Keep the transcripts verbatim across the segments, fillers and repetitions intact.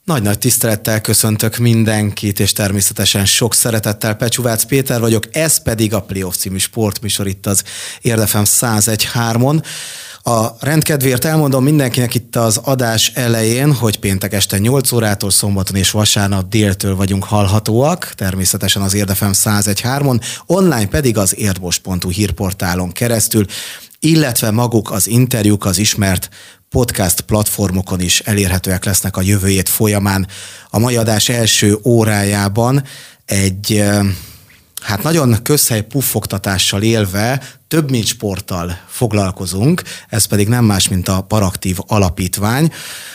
Nagy-nagy tisztelettel köszöntök mindenkit, és természetesen sok szeretettel Pecsúvác Péter vagyok, ez pedig a Playoff című sportműsor itt az Érdefem száz egy hármon. A rendkedvéért elmondom mindenkinek itt az adás elején, hogy péntek este nyolc órától, szombaton és vasárnap déltől vagyunk hallhatóak, természetesen az Érdefem száz egy hármon, online pedig az érdmos pont hu hírportálon keresztül, illetve maguk az interjúk az ismert podcast platformokon is elérhetőek lesznek a jövő hét folyamán. A mai adás első órájában egy hát nagyon közhely puffogtatással élve több mint sporttal foglalkozunk, ez pedig nem más, mint a Paraktív Alapítvány.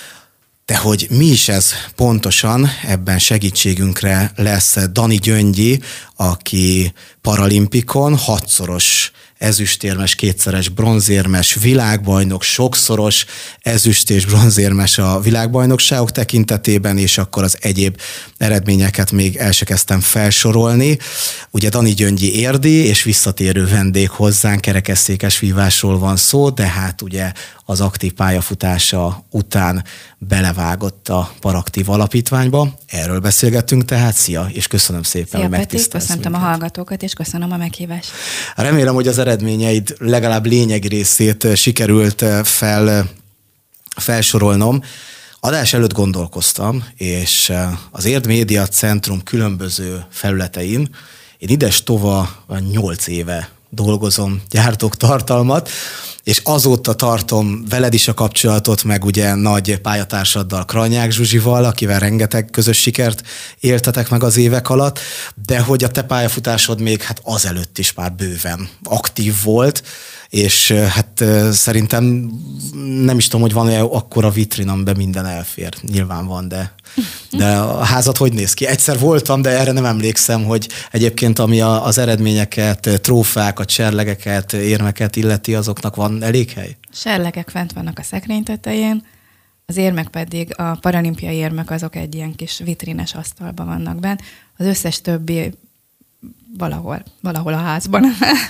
De hogy mi is ez pontosan, ebben segítségünkre lesz Dani Gyöngyi, aki paralimpikon hatszoros ezüstérmes, kétszeres bronzérmes világbajnok, sokszoros ezüst és bronzérmes a világbajnokságok tekintetében, és akkor az egyéb eredményeket még el se kezdtem felsorolni. Ugye Dani Gyöngyi érdi, és visszatérő vendég hozzánk, kerekesszékes vívásról van szó, de hát ugye az aktív pályafutása után belevágott a Paraktív Alapítványba. Erről beszélgettünk tehát. Szia, és köszönöm szépen, Szia, hogy Peti, megtisztelsz köszöntöm minket. a hallgatókat, és köszönöm a meghívást. Remélem, hogy az eredményeid legalább lényegi részét sikerült fel, felsorolnom. Adás előtt gondolkoztam, és az Érd Média Centrum különböző felületein én ides-tova nyolc éve dolgozom, gyártok tartalmat, és azóta tartom veled is a kapcsolatot, meg ugye nagy pályatársaddal, Krajnyák Zsuzsival, akivel rengeteg közös sikert éltetek meg az évek alatt, de hogy a te pályafutásod még hát azelőtt is már bőven aktív volt, és hát szerintem nem is tudom, hogy van-e akkora vitrin, amiben minden elfér. Nyilván van, de, de a házad hogy néz ki? Egyszer voltam, de erre nem emlékszem, hogy egyébként ami a, az eredményeket, trófákat, serlegeket, érmeket illeti, azoknak van elég hely? Serlegek fent vannak a szekrény tetején, az érmek pedig, a paralimpiai érmek azok egy ilyen kis vitrines asztalban vannak bent, az összes többi valahol, valahol a házban.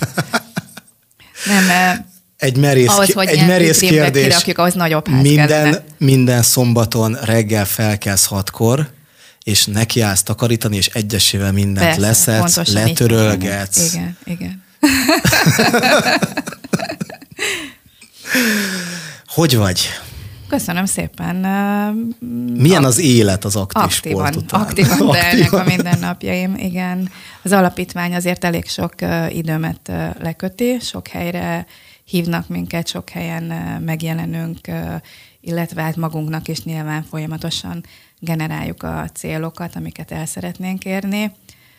Nem, egy merész, ahhoz, hogy egy merész kérdés. Kirakjuk, ahhoz nagyobb ház minden, kellene. minden szombaton reggel felkelsz hatkor, és nekiállsz takarítani, és egyesével mindent Persze, leszedsz, letörölgetsz. Igen, igen. Hogy vagy? Köszönöm szépen. Milyen az élet az aktív aktívan, sport után? Aktívan telnek a mindennapjaim, igen. Az alapítvány azért elég sok időmet leköti, sok helyre hívnak minket, sok helyen megjelenünk, illetve hát magunknak is nyilván folyamatosan generáljuk a célokat, amiket el szeretnénk érni.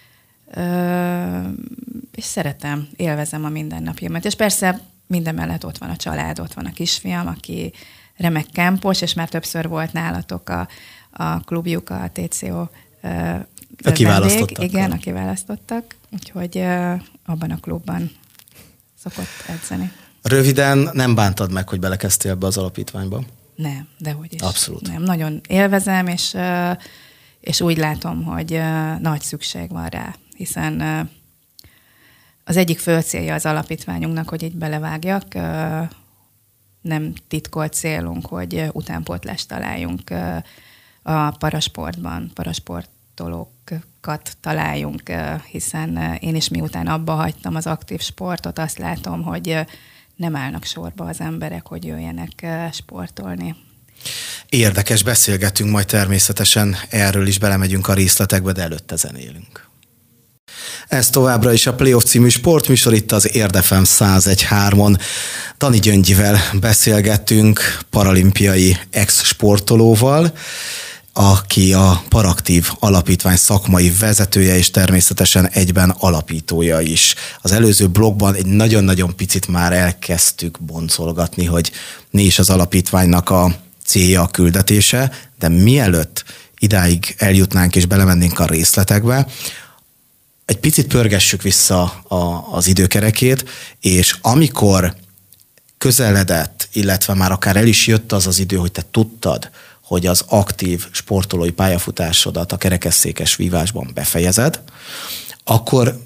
És szeretem, élvezem a mindennapjaimat. És persze minden mellett ott van a család, ott van a kisfiam, aki remek kempos, és már többször volt nálatok a, a klubjuk, a té cé o A kiválasztottak. Igen, a kiválasztottak, úgyhogy abban a klubban szokott edzeni. Röviden nem bántad meg, hogy belekezdtél ebbe az alapítványba? Nem, dehogy is. Abszolút. Nem, nagyon élvezem, és, és úgy látom, hogy nagy szükség van rá, hiszen az egyik fő célja az alapítványunknak, hogy így belevágjak, nem titkolt célunk, hogy utánpótlást találjunk a parasportban, parasportolókat találjunk, hiszen én is miután abba hagytam az aktív sportot, azt látom, hogy nem állnak sorba az emberek, hogy jöjjenek sportolni. Érdekes, beszélgetünk majd természetesen, erről is belemegyünk a részletekbe, de előtte zenélünk. Ez továbbra is a Playoff című sportműsor, itt az Érdefem száz egy hármon. Dani Gyöngyivel beszélgettünk, paralimpiai ex-sportolóval, aki a Paraktív Alapítvány szakmai vezetője, és természetesen egyben alapítója is. Az előző blogban egy nagyon-nagyon picit már elkezdtük boncolgatni, hogy mi is az alapítványnak a célja, a küldetése, de mielőtt idáig eljutnánk és belemennénk a részletekbe, egy picit pörgessük vissza a, az időkerekét, és amikor közeledett, illetve már akár el is jött az az idő, hogy te tudtad, hogy az aktív sportolói pályafutásodat a kerekesszékes vívásban befejezed, akkor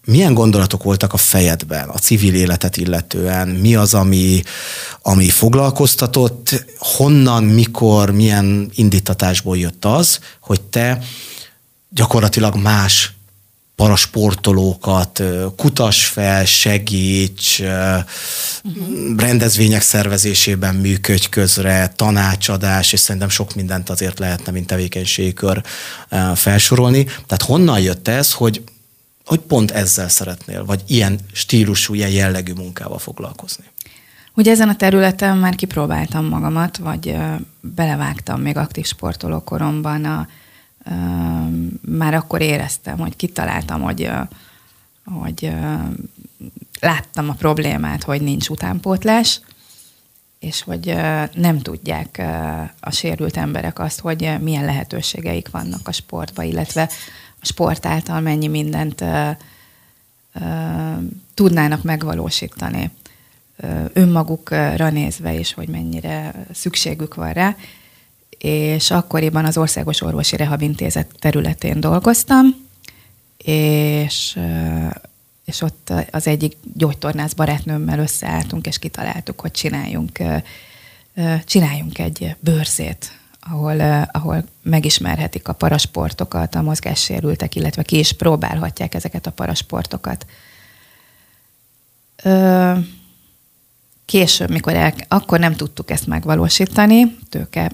milyen gondolatok voltak a fejedben, a civil életet illetően? Mi az, ami, ami foglalkoztatott? Honnan, mikor, milyen indítatásból jött az, hogy te gyakorlatilag más parasportolókat kutass fel, segíts, uh-huh. rendezvények szervezésében működj közre, tanácsadás, és szerintem sok mindent azért lehetne, mint tevékenységkör felsorolni. Tehát honnan jött ez, hogy, hogy pont ezzel szeretnél, vagy ilyen stílusú, ilyen jellegű munkával foglalkozni? Ugye ezen a területen már kipróbáltam magamat, vagy belevágtam még aktív sportoló koromban a már akkor éreztem, hogy kitaláltam, hogy, hogy láttam a problémát, hogy nincs utánpótlás, és hogy nem tudják a sérült emberek azt, hogy milyen lehetőségeik vannak a sportban, illetve a sport által mennyi mindent tudnának megvalósítani önmagukra nézve is, hogy mennyire szükségük van rá. És akkoriban az Országos Orvosi Rehab-intézet területén dolgoztam, és, és ott az egyik gyógytornász barátnőmmel összeálltunk, és kitaláltuk, hogy csináljunk, csináljunk egy bőrzét, ahol, ahol megismerhetik a parasportokat, a mozgássérültek, illetve ki is próbálhatják ezeket a parasportokat. Később, mikor el, akkor nem tudtuk ezt megvalósítani, tőke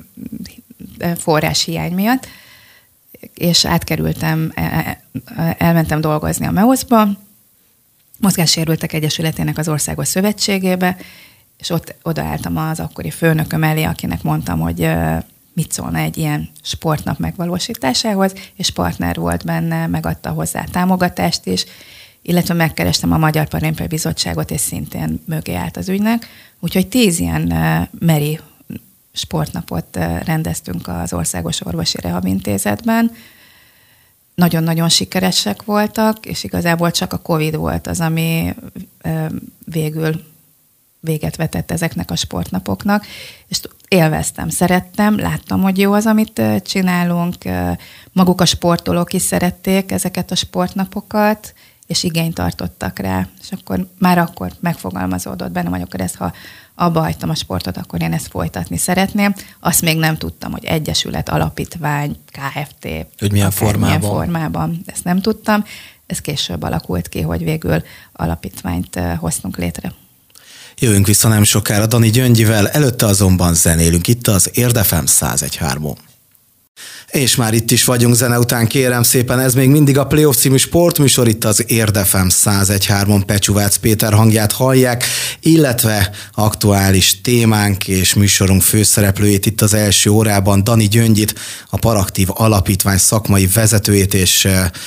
forrás hiány miatt, és átkerültem, elmentem dolgozni a MEOSZ-ba, Mozgássérültek Egyesületének az Országos Szövetségébe, és ott odaálltam az akkori főnököm elé, akinek mondtam, hogy mit szólna egy ilyen sportnap megvalósításához, és partner volt benne, megadta hozzá támogatást is, illetve megkerestem a Magyar Paralimpiai Bizottságot, és szintén mögé állt az ügynek. Úgyhogy tíz ilyen meri sportnapot rendeztünk az Országos Orvosi Rehab-intézetben. Nagyon-nagyon sikeresek voltak, és igazából csak a Covid volt az, ami végül véget vetett ezeknek a sportnapoknak, és élveztem, szerettem, láttam, hogy jó az, amit csinálunk, maguk a sportolók is szerették ezeket a sportnapokat, és igényt tartottak rá, és akkor már akkor megfogalmazódott bennem, hogy akkor ezt, ha abba hagytam a sportot, akkor én ezt folytatni szeretném. Azt még nem tudtam, hogy egyesület, alapítvány, ká ef té, hogy milyen formában. milyen formában, ezt nem tudtam. Ez később alakult ki, hogy végül alapítványt hoztunk létre. Jövünk vissza nem sokára Dani Gyöngyivel, előtte azonban zenélünk itt az Érdef em száz egy három. És már itt is vagyunk zene után, kérem szépen, ez még mindig a Playoff című sportműsor, itt az Érdef em száz egy három Pecsúvác Péter hangját hallják, illetve aktuális témánk és műsorunk főszereplőjét itt az első órában, Dani Gyöngyit, a Paraktív Alapítvány szakmai vezetőjét és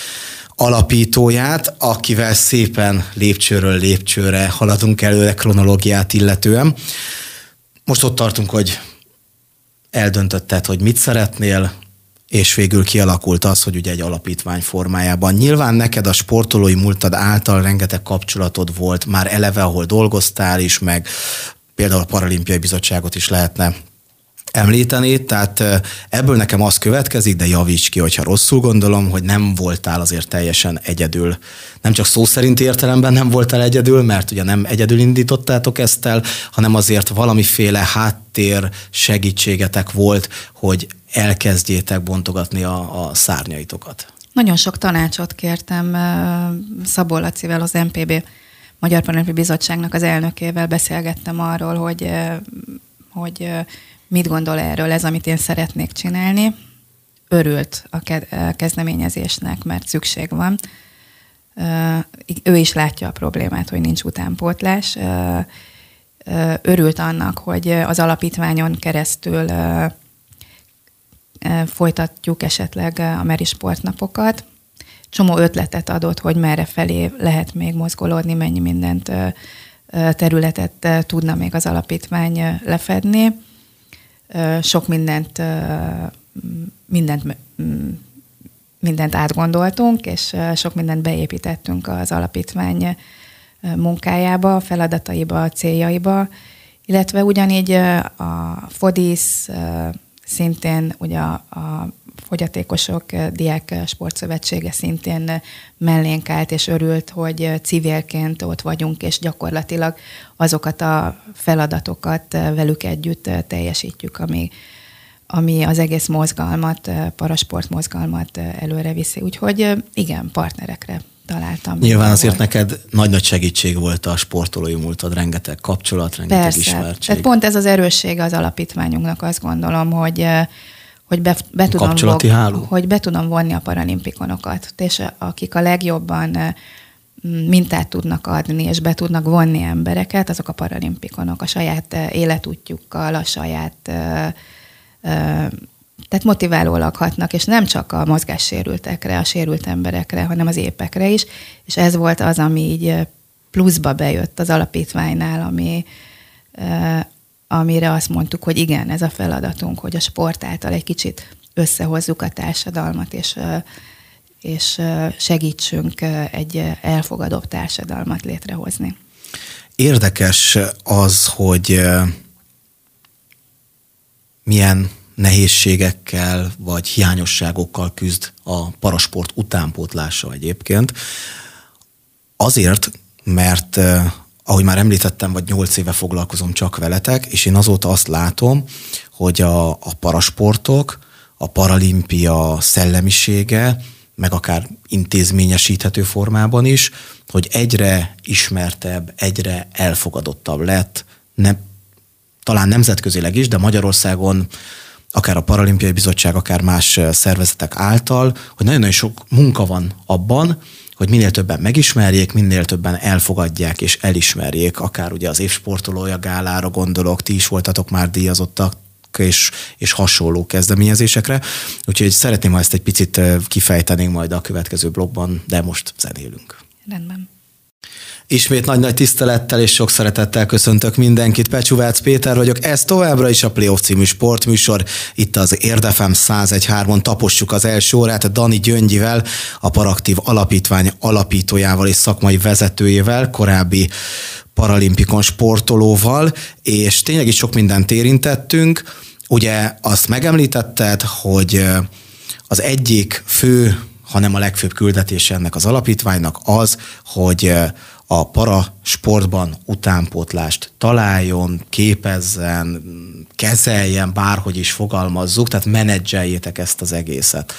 alapítóját, akivel szépen lépcsőről lépcsőre haladunk előre kronológiát illetően. Most ott tartunk, hogy eldöntötted, hogy mit szeretnél, és végül kialakult az, hogy ugye egy alapítvány formájában. Nyilván neked a sportolói múltad által rengeteg kapcsolatod volt már eleve, ahol dolgoztál is, meg például a Paralimpiai Bizottságot is lehetne említeni, tehát ebből nekem az következik, de javíts ki, hogyha rosszul gondolom, hogy nem voltál azért teljesen egyedül. Nem csak szó szerint értelemben nem voltál egyedül, mert ugye nem egyedül indítottátok ezt el, hanem azért valamiféle háttér segítségetek volt, hogy elkezdjétek bontogatni a, a szárnyaitokat. Nagyon sok tanácsot kértem Szabó Lacivel, az em pé bé Magyar Paralimpiai Bizottságnak az elnökével, beszélgettem arról, hogy, hogy mit gondol erről, ez, amit én szeretnék csinálni. Örült a kezdeményezésnek, mert szükség van. Ő is látja a problémát, hogy nincs utánpótlás. Örült annak, hogy az alapítványon keresztül folytatjuk esetleg a meri sportnapokat. Csomó ötletet adott, hogy merre felé lehet még mozgolódni, mennyi mindent területet tudna még az alapítvány lefedni. Sok mindent, mindent, mindent átgondoltunk, és sok mindent beépítettünk az alapítvány munkájába, a feladataiba, a céljaiba, illetve ugyanígy a FODIS, szintén ugye a, a Fogyatékosok Diák Sportszövetsége szintén mellénk állt és örült, hogy civilként ott vagyunk, és gyakorlatilag azokat a feladatokat velük együtt teljesítjük, ami, ami az egész mozgalmat, parasport mozgalmat előre viszi. Úgyhogy igen, partnerekre találtam. Nyilván azért volt. Neked nagy-nagy segítség volt a sportolói múltad, rengeteg kapcsolat, rengeteg Persze. ismertség. Tehát pont ez az erőssége az alapítványunknak, azt gondolom, hogy hogy be, be, tudom vog, hogy be tudom vonni a paralimpikonokat, és akik a legjobban mintát tudnak adni, és be tudnak vonni embereket, azok a paralimpikonok, a saját életútjukkal, a saját, tehát motiválólag hatnak, és nem csak a mozgássérültekre, a sérült emberekre, hanem az épekre is, és ez volt az, ami így pluszba bejött az alapítványnál, ami amire azt mondtuk, hogy igen, ez a feladatunk, hogy a sport által egy kicsit összehozzuk a társadalmat, és, és segítsünk egy elfogadóbb társadalmat létrehozni. Érdekes az, hogy milyen nehézségekkel vagy hiányosságokkal küzd a parasport utánpótlása egyébként. Azért, mert ahogy már említettem, vagy nyolc éve foglalkozom csak veletek, és én azóta azt látom, hogy a, a parasportok, a paralimpia szellemisége, meg akár intézményesíthető formában is, hogy egyre ismertebb, egyre elfogadottabb lett, nem, talán nemzetközileg is, de Magyarországon akár a Paralimpiai Bizottság, akár más szervezetek által, hogy nagyon-nagyon sok munka van abban, hogy minél többen megismerjék, minél többen elfogadják és elismerjék, akár ugye az évsportolója gálára gondolok, ti is voltatok már díjazottak, és, és hasonló kezdeményezésekre. Úgyhogy szeretném, ha ezt egy picit kifejtenénk majd a következő blogban, de most zenélünk. Rendben. Ismét nagy-nagy tisztelettel és sok szeretettel köszöntök mindenkit. Pecsúvác Péter vagyok, ez továbbra is a Playoff című sportműsor. Itt az Érd ef em száz egy pont három-on tapossuk az első órát Dani Gyöngyivel, a Paraktív Alapítvány alapítójával és szakmai vezetőjével, korábbi paralimpikon sportolóval, és tényleg is sok mindent érintettünk. Ugye azt megemlítetted, hogy az egyik fő, hanem a legfőbb küldetése ennek az alapítványnak az, hogy a parasportban utánpótlást találjon, képezzen, kezeljen, bárhogy is fogalmazzuk, tehát menedzseljétek ezt az egészet.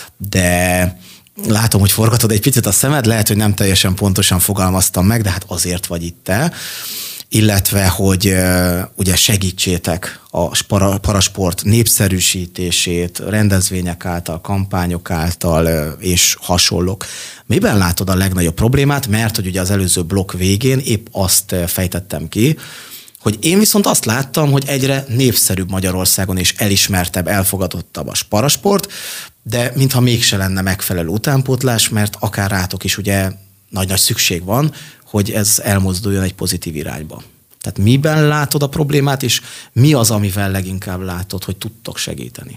De látom, hogy forgatod egy picit a szemed, lehet, hogy nem teljesen pontosan fogalmaztam meg, de hát azért vagy itt te, illetve, hogy uh, ugye segítsétek a para, parasport népszerűsítését, rendezvények által, kampányok által uh, és hasonlók. Miben látod a legnagyobb problémát? Mert hogy ugye az előző blokk végén épp azt uh, fejtettem ki, hogy én viszont azt láttam, hogy egyre népszerűbb Magyarországon és elismertebb, elfogadottabb a parasport, de mintha mégse lenne megfelelő utánpótlás, mert akár rátok is ugye nagy-nagy szükség van, hogy ez elmozduljon egy pozitív irányba. Tehát miben látod a problémát, és mi az, amivel leginkább látod, hogy tudtok segíteni?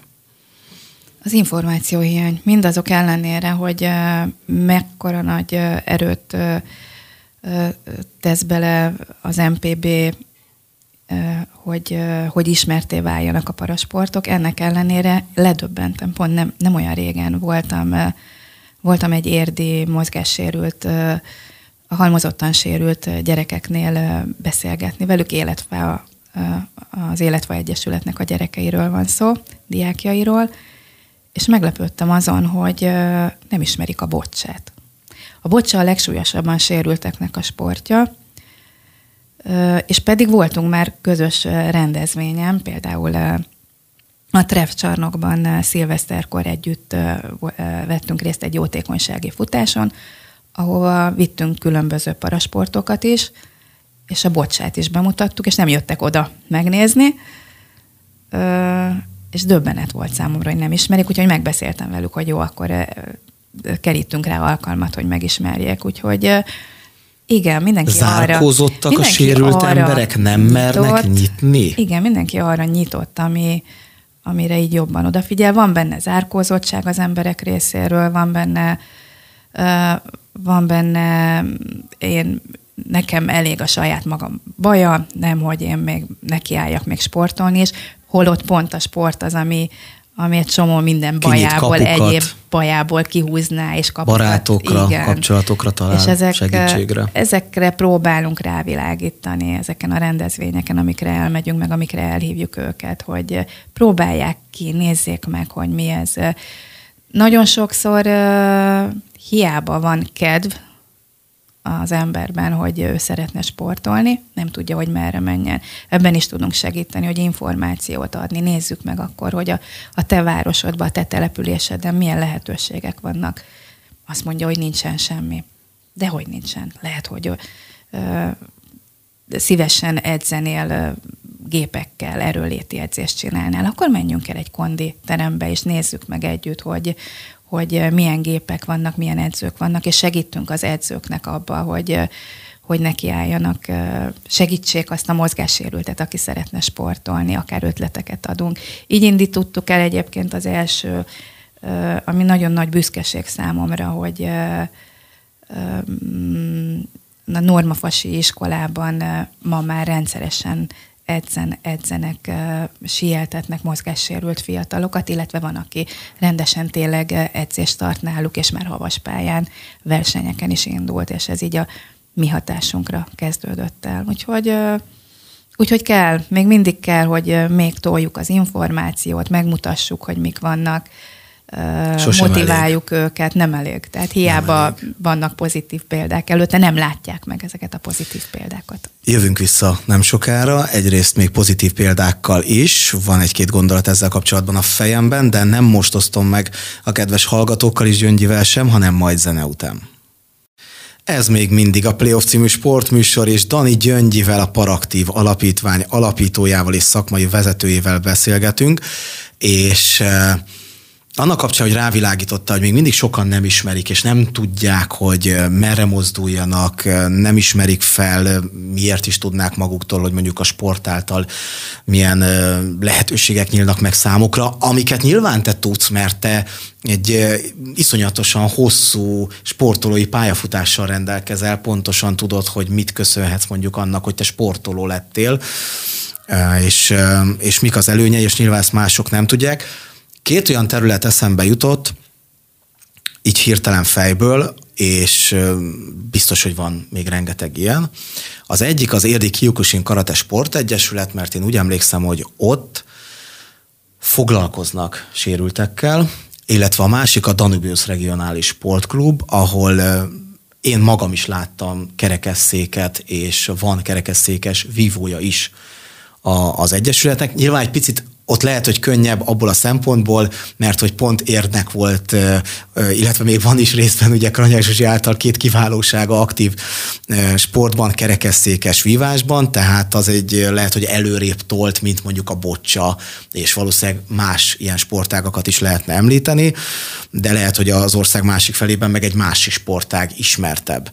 Az információhiány. Mindazok ellenére, hogy mekkora nagy erőt tesz bele az em pé bé, hogy, hogy ismerté váljanak a parasportok. Ennek ellenére ledöbbentem, pont nem, nem olyan régen voltam, voltam egy érdi mozgássérült, a halmozottan sérült gyerekeknél beszélgetni. Velük életfa, az Életfa Egyesületnek a gyerekeiről van szó, diákjairól, és meglepődtem azon, hogy nem ismerik a bocsát. A bocsa a legsúlyosabban sérülteknek a sportja, és pedig voltunk már közös rendezvényen, például a Treff csarnokban szilveszterkor együtt vettünk részt egy jótékonysági futáson, ahova vittünk különböző parasportokat is, és a bocsát is bemutattuk, és nem jöttek oda megnézni, és döbbenet volt számomra, hogy nem ismerik, úgyhogy megbeszéltem velük, hogy jó, akkor kerítünk rá alkalmat, hogy megismerjék, úgyhogy igen, mindenki arra... Zárkózottak a sérült emberek, nem mernek nyitott, nyitni? Igen, mindenki arra nyitott, ami, amire így jobban odafigyel. Van benne zárkózottság az emberek részéről, van benne, uh, van benne én, nekem elég a saját magam baja, nem, hogy én még nekiálljak még sportolni is. holott pont a sport az, ami, ami egy csomó minden bajából, egyéb bajából kihúzná, és kapukat. Barátokra, igen. kapcsolatokra talál, és ezek, segítségre. Ezekre próbálunk rávilágítani, ezeken a rendezvényeken, amikre elmegyünk, meg amikre elhívjuk őket, hogy próbálják ki, nézzék meg, hogy mi ez. Nagyon sokszor uh, hiába van kedv az emberben, hogy ő szeretne sportolni, nem tudja, hogy merre menjen. Ebben is tudunk segíteni, hogy információt adni. Nézzük meg akkor, hogy a, a te városodban, a te településeden milyen lehetőségek vannak. Azt mondja, hogy nincsen semmi. De hogy nincsen? Lehet, hogy ö, szívesen edzenél ö, gépekkel, erőléti edzést csinálnál. Akkor menjünk el egy kondi terembe, és nézzük meg együtt, hogy hogy milyen gépek vannak, milyen edzők vannak, és segítünk az edzőknek abba, hogy, hogy nekiálljanak, segítsék azt a mozgássérültet, aki szeretne sportolni, akár ötleteket adunk. Így indítottuk el egyébként az első, ami nagyon nagy büszkeség számomra, hogy a Normafasi iskolában ma már rendszeresen edzen, edzenek, uh, sieltetnek mozgássérült fiatalokat, illetve van, aki rendesen tényleg edzést tart náluk, és már havaspályán versenyeken is indult, és ez így a mi hatásunkra kezdődött el. Úgyhogy, uh, úgyhogy kell, még mindig kell, hogy uh, még toljuk az információt, megmutassuk, hogy mik vannak, Sosem motiváljuk elég. őket, nem elég. Tehát hiába elég. vannak pozitív példák előtte, nem látják meg ezeket a pozitív példákat. Jövünk vissza nem sokára, egyrészt még pozitív példákkal is, van egy-két gondolat ezzel kapcsolatban a fejemben, de nem most osztom meg a kedves hallgatókkal is, Gyöngyivel sem, hanem majd zene után. Ez még mindig a Playoff című sportműsor, és Dani Gyöngyivel, a Paraktív Alapítvány alapítójával és szakmai vezetőjével beszélgetünk, és annak kapcsán, hogy rávilágította, hogy még mindig sokan nem ismerik, és nem tudják, hogy merre mozduljanak, nem ismerik fel, miért is tudnák maguktól, hogy mondjuk a sport által milyen lehetőségek nyílnak meg számukra, amiket nyilván te tudsz, mert te egy iszonyatosan hosszú sportolói pályafutással rendelkezel, pontosan tudod, hogy mit köszönhetsz mondjuk annak, hogy te sportoló lettél, és, és mik az előnyei, és nyilván ezt mások nem tudják. Két olyan terület eszembe jutott, így hirtelen fejből, és biztos, hogy van még rengeteg ilyen. Az egyik az Érdi Kyokushin Karate Sportegyesület, mert én úgy emlékszem, hogy ott foglalkoznak sérültekkel, illetve a másik a Danubius Regionális Sportklub, ahol én magam is láttam kerekesszéket, és van kerekesszékes vívója is az egyesületnek. Nyilván egy picit ott lehet, hogy könnyebb abból a szempontból, mert hogy pont Érdnek volt, illetve még van is részben ugye Kranyák Zsuzsi által két kiválósága aktív sportban, kerekesszékes vívásban, tehát az egy lehet, hogy előrébb tolt, mint mondjuk a bocsa, és valószínűleg más ilyen sportágakat is lehetne említeni, de lehet, hogy az ország másik felében meg egy másik sportág ismertebb.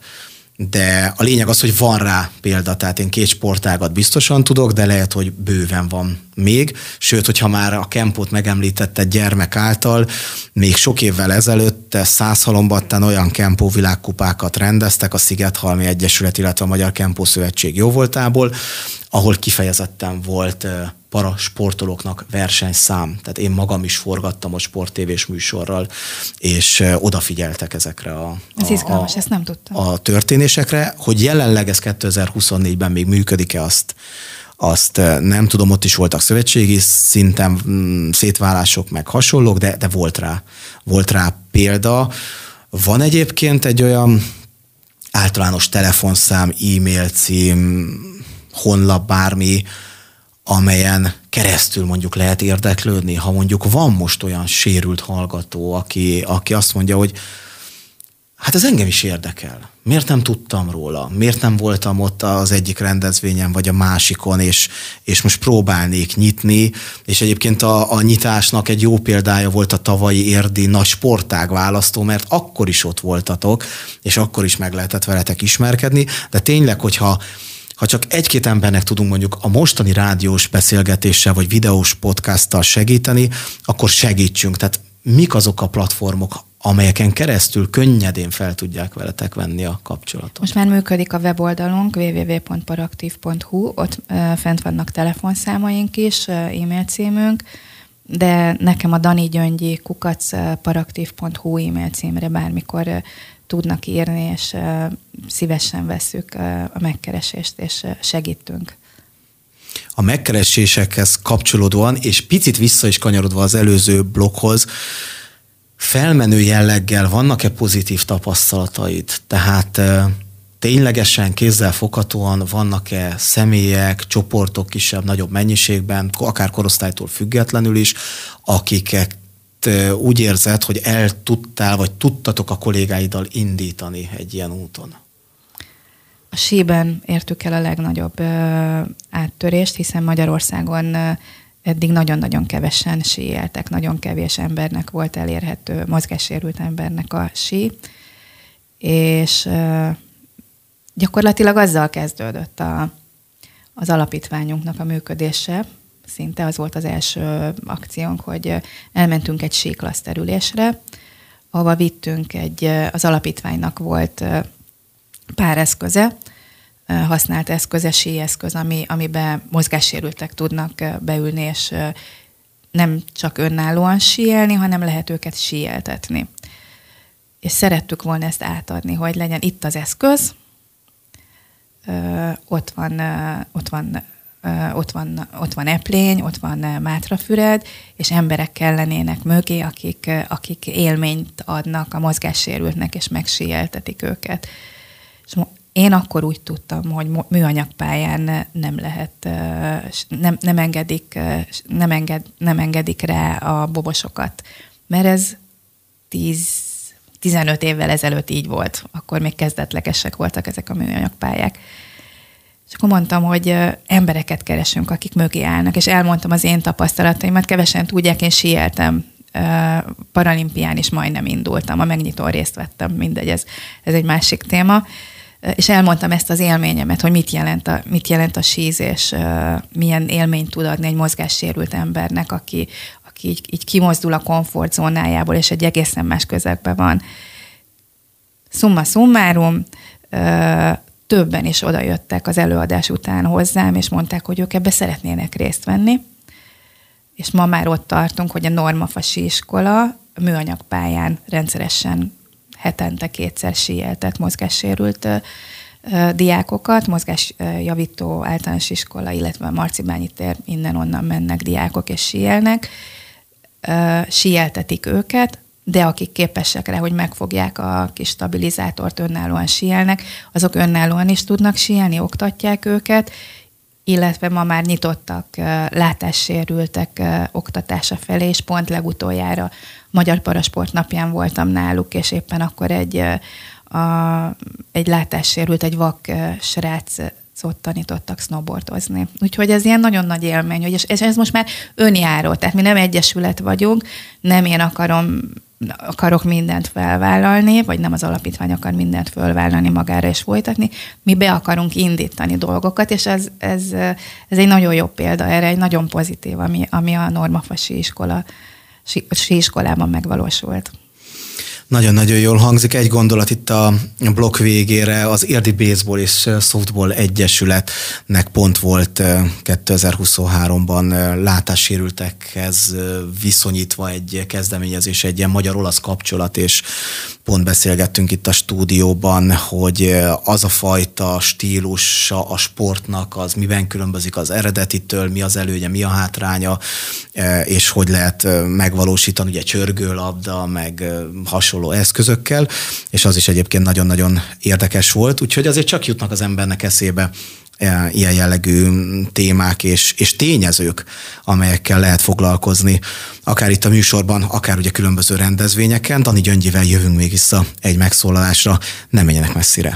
De a lényeg az, hogy van rá példa, tehát én két sportágat biztosan tudok, de lehet, hogy bőven van még. Sőt, hogyha már a kempót megemlítette gyermek által, még sok évvel ezelőtt Szászhalombattán olyan kempó világkupákat rendeztek a Szigethalmi Egyesület, illetve a Magyar Kempó Szövetség jóvoltából, ahol kifejezetten volt parasportolóknak versenyszám. Tehát én magam is forgattam a sporttévés műsorral, és odafigyeltek ezekre a, ez izgalmas, a, ezt nem tudtam. a történésekre. Hogy jelenleg ez kétezer-huszonnégyben még működik-e, azt, azt nem tudom, ott is voltak szövetségi szinten szétválások, meg hasonlók, de, de volt rá, volt rá példa. Van egyébként egy olyan általános telefonszám, e-mail cím, honlap, bármi, amelyen keresztül mondjuk lehet érdeklődni, ha mondjuk van most olyan sérült hallgató, aki, aki azt mondja, hogy hát ez engem is érdekel. Miért nem tudtam róla? Miért nem voltam ott az egyik rendezvényen, vagy a másikon, és, és most próbálnék nyitni, és egyébként a, a nyitásnak egy jó példája volt a tavalyi érdi nagy sportág választó, mert akkor is ott voltatok, és akkor is meg lehetett veletek ismerkedni, de tényleg, hogyha Ha csak egy-két embernek tudunk mondjuk a mostani rádiós beszélgetéssel vagy videós podcasttal segíteni, akkor segítsünk. Tehát mik azok a platformok, amelyeken keresztül könnyedén fel tudják veletek venni a kapcsolatot? Most már működik a weboldalunk double-u double-u double-u pont paraktív pont hu, ott uh, fent vannak telefonszámaink is, uh, e-mail címünk, de nekem a Dani Gyöngyi kukac paraktív pont hu e-mail címre bármikor uh, tudnak írni, és uh, szívesen vesszük uh, a megkeresést, és uh, segítünk. A megkeresésekhez kapcsolódóan, és picit vissza is kanyarodva az előző blokkhoz, felmenő jelleggel vannak-e pozitív tapasztalataid? Tehát ténylegesen kézzelfoghatóan vannak-e személyek, csoportok kisebb, nagyobb mennyiségben, akár korosztálytól függetlenül is, akiket úgy érzed, hogy el tudtál, vagy tudtatok a kollégáiddal indítani egy ilyen úton? A síben értük el a legnagyobb ö, áttörést, hiszen Magyarországon ö, eddig nagyon-nagyon kevesen síeltek, nagyon kevés embernek volt elérhető, mozgássérült embernek a sí, és ö, gyakorlatilag azzal kezdődött a, az alapítványunknak a működése. Szinte az volt az első akciónk, hogy elmentünk egy síklaszterülésre, ahova vittünk egy, az alapítványnak volt pár eszköze, használt eszköze, síeszköz, ami, amiben mozgássérültek tudnak beülni, és nem csak önállóan síelni, hanem lehet őket síeltetni. És szerettük volna ezt átadni, hogy legyen itt az eszköz, ott van, ott van, ott van, ott van eplény, ott van mátrafüred, és emberek kellenének mögé, akik, akik élményt adnak a mozgássérültnek, és megsíeltetik őket. És én akkor úgy tudtam, hogy műanyagpályán nem lehet, nem, nem, engedik, nem, enged, nem engedik rá a bobosokat, mert ez tíz, tizenöt évvel ezelőtt így volt, akkor még kezdetlegesek voltak ezek a műanyagpályák. És akkor mondtam, hogy embereket keresünk, akik mögé állnak, és elmondtam az én tapasztalataimat, kevesen tudják, én síeltem, paralimpián is majdnem indultam, a megnyitón részt vettem, mindegy, ez, ez egy másik téma, és elmondtam ezt az élményemet, hogy mit jelent a, mit jelent a sízés, milyen élményt tud adni egy mozgássérült embernek, aki, aki így, így kimozdul a komfortzónájából, és egy egészen más közegben van. Summa summarum, többen is odajöttek az előadás után hozzám, és mondták, hogy ők ebbe szeretnének részt venni. És ma már ott tartunk, hogy a Normafa síiskola műanyagpályán rendszeresen hetente kétszer síeltet mozgássérült uh, diákokat, mozgásjavító általános iskola, illetve a Marcibányi tér, innen-onnan mennek diákok és síelnek. Uh, síeltetik őket, de akik képesek rá, hogy megfogják a kis stabilizátort, önállóan síelnek, azok önállóan is tudnak síelni, oktatják őket, illetve ma már nyitottak uh, látássérültek uh, oktatása felé, és pont legutoljára Magyar Parasport napján voltam náluk, és éppen akkor egy, uh, a, egy látássérült, egy vak uh, srácot tanítottak snowboardozni. Úgyhogy ez ilyen nagyon nagy élmény, hogy és, és ez most már önjáró, tehát mi nem egyesület vagyunk, nem én akarom akarok mindent felvállalni, vagy nem az alapítvány akar mindent felvállalni magára és folytatni. Mi be akarunk indítani dolgokat, és ez, ez, ez egy nagyon jó példa erre, egy nagyon pozitív, ami, ami a Normafa síiskola, síiskolában megvalósult. Nagyon-nagyon jól hangzik. Egy gondolat itt a blokk végére, az Érdi Baseball és Softball Egyesületnek pont volt kétezer-huszonháromban látássérültekhez viszonyítva egy kezdeményezés, egy ilyen magyar-olasz kapcsolat, és pont beszélgettünk itt a stúdióban, hogy az a fajta stílusa a sportnak, az miben különbözik az eredetitől, mi az előnye, mi a hátránya, és hogy lehet megvalósítani, ugye csörgőlabda, meg hasonló eszközökkel, és az is egyébként nagyon-nagyon érdekes volt, úgyhogy azért csak jutnak az embernek eszébe ilyen jellegű témák és, és tényezők, amelyekkel lehet foglalkozni, akár itt a műsorban, akár ugye különböző rendezvényeken. Dani Gyöngyivel jövünk még vissza egy megszólalásra, nem menjenek messzire.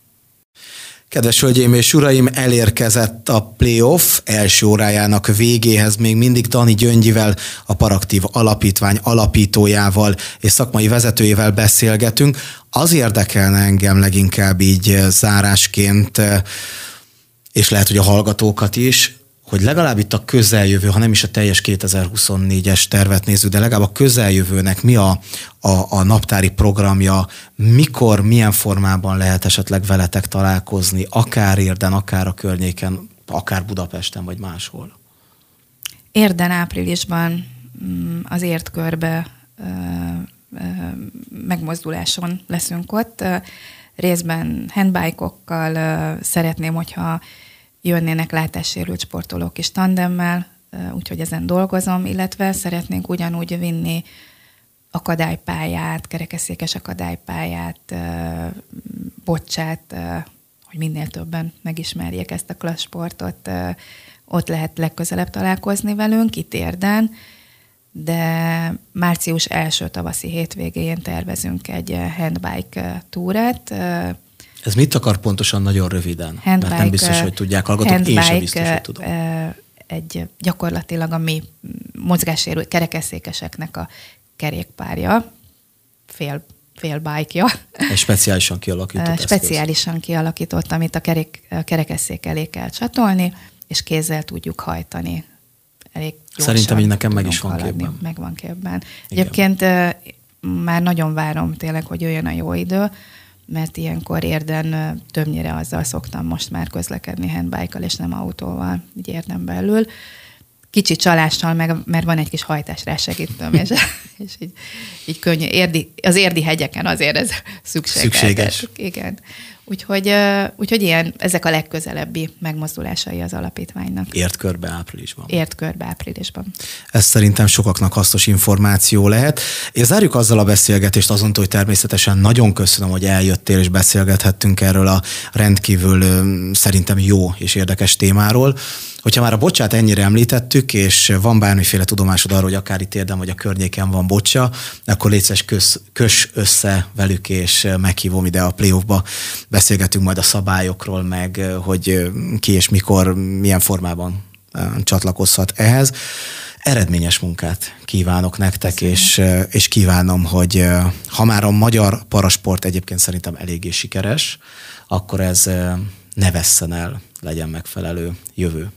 Kedves hölgyeim és uraim, elérkezett a playoff első órájának végéhez, még mindig Dani Gyöngyivel, a Paraktív Alapítvány alapítójával és szakmai vezetőjével beszélgetünk. Az érdekelne engem leginkább így zárásként, és lehet, hogy a hallgatókat is, hogy legalább itt a közeljövő, ha nem is a teljes kétezer-huszonnégyes tervet nézzük, de legalább a közeljövőnek mi a, a, a naptári programja, mikor, milyen formában lehet esetleg veletek találkozni, akár Érden, akár a környéken, akár Budapesten, vagy máshol? Érden áprilisban az Ért körbe megmozduláson leszünk ott. Részben handbike-okkal szeretném, hogyha jönnének látássérült sportolók is tandemmel, úgyhogy ezen dolgozom, illetve szeretnénk ugyanúgy vinni akadálypályát, kerekesszékes akadálypályát, bocsát, hogy minél többen megismerjék ezt a klassz sportot. Ott lehet legközelebb találkozni velünk, itt Érden, de március első tavaszi hétvégén tervezünk egy handbike túrát. Ez mit akar pontosan nagyon röviden? Handbike, mert nem biztos, hogy tudják hallgatók, én sem biztos, hogy tudom. Egy gyakorlatilag a mi mozgássérült kerekesszékeseknek a kerékpárja, fél, fél bike-ja. Egy speciálisan kialakított Speciálisan eszköz. kialakított, amit a, kerék, a kerekesszék elé kell csatolni, és kézzel tudjuk hajtani. Elég gyorsan. Szerintem így nekem meg is van haladni. képben. Meg van képben. Egyébként már nagyon várom tényleg, hogy jöjjön a jó idő, mert ilyenkor Érden többnyire azzal szoktam most már közlekedni handbike-kal, és nem autóval, így Érden belül. Kicsi csalással, meg, mert van egy kis hajtás rá segítőm, és, és így, így könnyű. Érdi, az érdi hegyeken azért ez szükséges. Szükséges. Igen. Úgyhogy, úgyhogy ilyen, ezek a legközelebbi megmozdulásai az alapítványnak. Ért körbe áprilisban. Ért körbe áprilisban. Ez szerintem sokaknak hasznos információ lehet. És zárjuk azzal a beszélgetést azon, hogy természetesen nagyon köszönöm, hogy eljöttél és beszélgethettünk erről a rendkívül szerintem jó és érdekes témáról. Hogyha már a bocsát ennyire említettük, és van bármiféle tudomásod arról, hogy akár itt Érden vagy a környéken van bocsa, akkor légy szíves, kös, kös össze velük, és meghívom ide a playoffba. Beszélgetünk majd a szabályokról, meg hogy ki és mikor, milyen formában csatlakozhat ehhez. Eredményes munkát kívánok nektek, és, és kívánom, hogy ha már a magyar parasport egyébként szerintem eléggé sikeres, akkor ez ne vesszen el, legyen megfelelő jövő.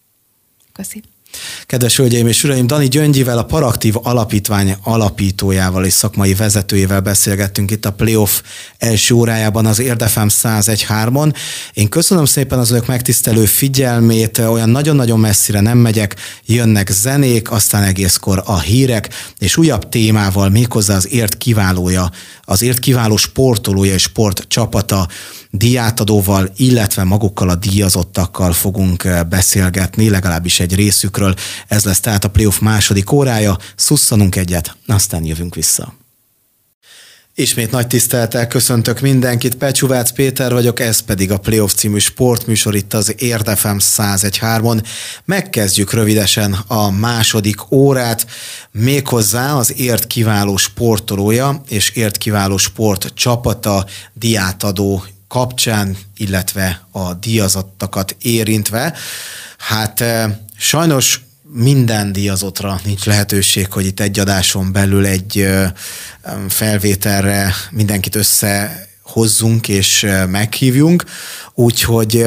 Köszi. Kedves hölgyeim és uraim, Dani Gyöngyivel, a Paraktív Alapítvány alapítójával és szakmai vezetőjével beszélgettünk itt a Playoff első órájában az Érd ef em száz egy pont három-on. Én köszönöm szépen az önök megtisztelő figyelmét, olyan nagyon-nagyon messzire nem megyek, jönnek zenék, aztán egészkor a hírek, és újabb témával, méghozzá az Érd kiválója, az Érd kiváló sportolója és sportcsapata, díjátadóval, illetve magukkal a díjazottakkal fogunk beszélgetni, legalábbis egy részükről. Ez lesz tehát a Playoff második órája, szusszanunk egyet, aztán jövünk vissza. Ismét nagy tisztelettel köszöntök mindenkit, Pecsúvác Péter vagyok, ez pedig a Playoff című sportműsor itt az Érd ef em száz egy pont három-on. Megkezdjük rövidesen a második órát, méghozzá az Érd kiváló sportolója és Érd kiváló sportcsapata díjátadó kapcsán, illetve a díjazottakat érintve. Hát sajnos minden díjazottra nincs lehetőség, hogy itt egy adáson belül egy felvételre mindenkit összehozzunk és meghívjunk, úgyhogy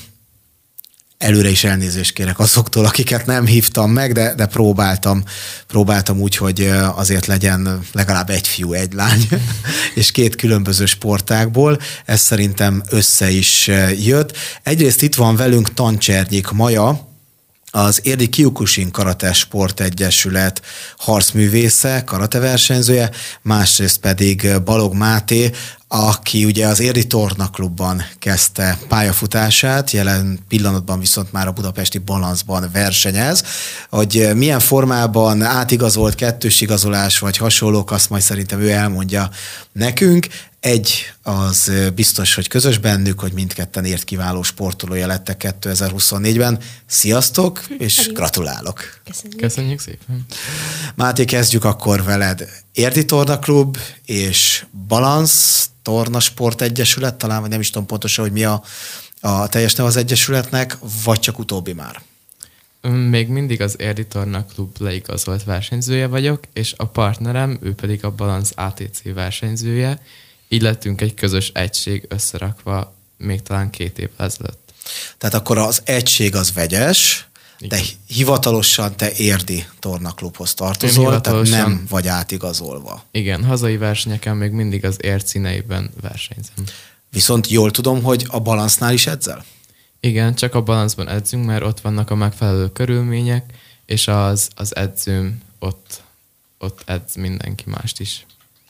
előre is elnézést kérek azoktól, akiket nem hívtam meg, de, de próbáltam, próbáltam úgy, hogy azért legyen legalább egy fiú, egy lány, és két különböző sportágból. Ez szerintem össze is jött. Egyrészt itt van velünk Tancsernyi Maja, az Érdi Kyokushin Karate Sportegyesület harcművésze, karateversenyzője, másrészt pedig Balog Máté, aki ugye az Érdi Tornaklubban kezdte pályafutását, jelen pillanatban viszont már a budapesti Balanszban versenyez. Hogy milyen formában átigazolt, kettős igazolás vagy hasonlók, azt majd szerintem ő elmondja nekünk. Egy, az biztos, hogy közös bennük, hogy mindketten Érd kiváló sportolója lettek kétezer-huszonnégyben. Sziasztok, és gratulálok! Köszönjük. Köszönjük szépen! Máté, kezdjük akkor veled. Érdi Tornaklub és Balansz Torna Sportegyesület, talán, vagy nem is tudom pontosan, hogy mi a, a teljes neve az egyesületnek, vagy csak utóbbi már? Még mindig az Érdi Tornaklub leigazolt versenyzője vagyok, és a partnerem, ő pedig a Balansz á té cé versenyzője, így lettünk egy közös egység összerakva még talán két év ezelőtt. Tehát akkor az egység az vegyes, De hivatalosan te érdi tornaklubhoz tartozol, tehát nem vagy átigazolva. Igen, hazai versenyeken még mindig az ért színeiben versenyzem. Viszont jól tudom, hogy a balansznál is edzel? Igen, csak a balanszban edzünk, mert ott vannak a megfelelő körülmények, és az, az edzőm ott, ott edz mindenki mást is.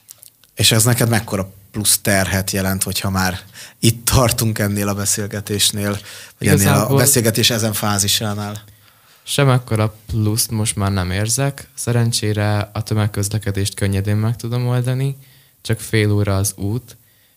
És ez neked mekkora plusz terhet jelent, hogyha már itt tartunk ennél a beszélgetésnél, vagy Igazából ennél a beszélgetés ezen fázisánál? Semmekkora pluszt most már nem érzek. Szerencsére a tömegközlekedést könnyedén meg tudom oldani, csak fél óra az út.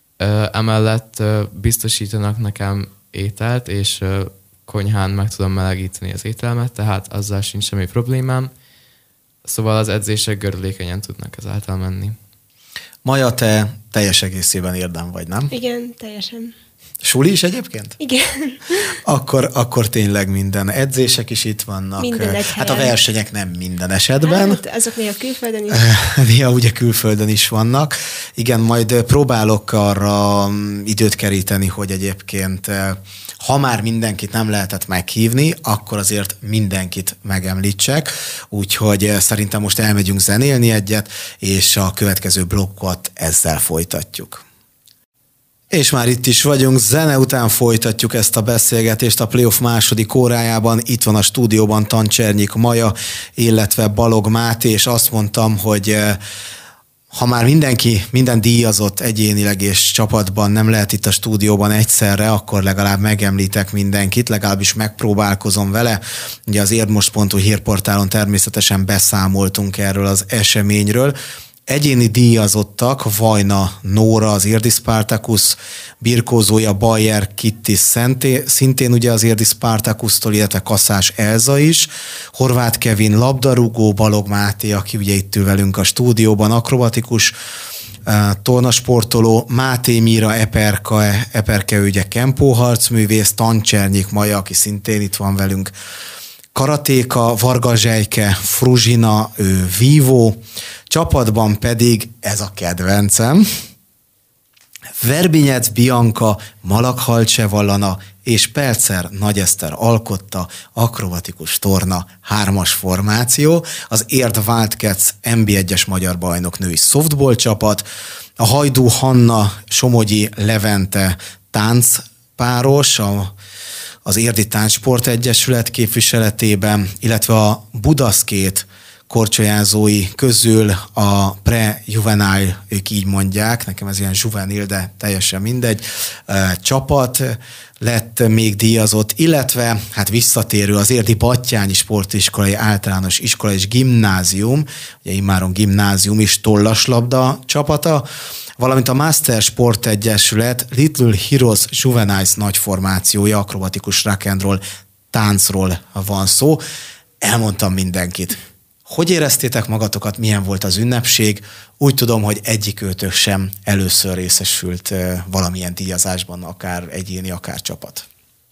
Emellett biztosítanak nekem ételt, és konyhán meg tudom melegíteni az ételmet, tehát azzal sincs semmi problémám. Szóval az edzések görülékenyen tudnak ezáltal menni. Maja, te teljes egészében érdem vagy, nem? Igen, teljesen. Suli is egyébként? Igen. Akkor, akkor tényleg minden. Edzések is itt vannak. Minden egy Hát a versenyek nem minden esetben. Hát azok néha külföldön is. Néha ugye külföldön is vannak. Igen, majd próbálok arra időt keríteni, hogy egyébként ha már mindenkit nem lehetett meghívni, akkor azért mindenkit megemlítsek. Úgyhogy szerintem most elmegyünk zenélni egyet, és a következő blokkot ezzel folytatjuk. És már itt is vagyunk, zene után folytatjuk ezt a beszélgetést a Playoff második órájában. Itt van a stúdióban Tancsernyi Maja, illetve Balog Máté, és azt mondtam, hogy ha már mindenki, minden díjazott egyénileg és csapatban nem lehet itt a stúdióban egyszerre, akkor legalább megemlítek mindenkit, legalábbis megpróbálkozom vele. Ugye az érdmost pont hu hírportálon természetesen beszámoltunk erről az eseményről. Egyéni díjazottak: Vajna Nóra, az Érdi Spartacus birkózója, Bayer Kitti Szenté, szintén ugye az Érdi Spartacusztól, illetve Kaszás Elza is, Horváth Kevin labdarúgó, Balog Máté, aki ugye itt ül velünk a stúdióban, akrobatikus uh, tornasportoló, Máté Míra, Eperka, Eperke ugye kempó harcművész, Tancsernyi Maja, aki szintén itt van velünk, karatéka, Varga Zsejke, Fruzsina, ő vívó, csapatban pedig ez a kedvencem, Verbinyec Bianca, Malaghalcse Vallana és Pelcer Nagy Eszter alkotta akrobatikus torna hármas formáció, az Érd Wildcats en bé egyes magyar bajnok női softball csapat, a Hajdú Hanna Somogyi Levente táncpáros, a az Érdi Táncsport Egyesület képviseletében, illetve a Budaszkét korcsolyázói közül a pre-juvenile, ők így mondják, nekem ez ilyen juvenil, de teljesen mindegy, csapat lett még díjazott, illetve hát visszatérő az Érdi Battyányi Sportiskolai Általános Iskola és Gimnázium, ugye immáron gimnázium is tollaslabda csapata, valamint a Master Sport Egyesület Little Heroes Juveniles nagy formációja, akrobatikus rock and roll táncról van szó. Elmondtam mindenkit. Hogy éreztétek magatokat, milyen volt az ünnepség? Úgy tudom, hogy egyikőtök sem először részesült valamilyen díjazásban, akár egyéni, akár csapat.